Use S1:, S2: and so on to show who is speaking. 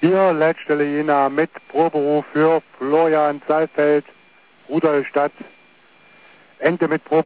S1: Hier Leitstelle Jena mit Proberuf für Florian Saalfeld, Rudolstadt, Ente mit Proberuf.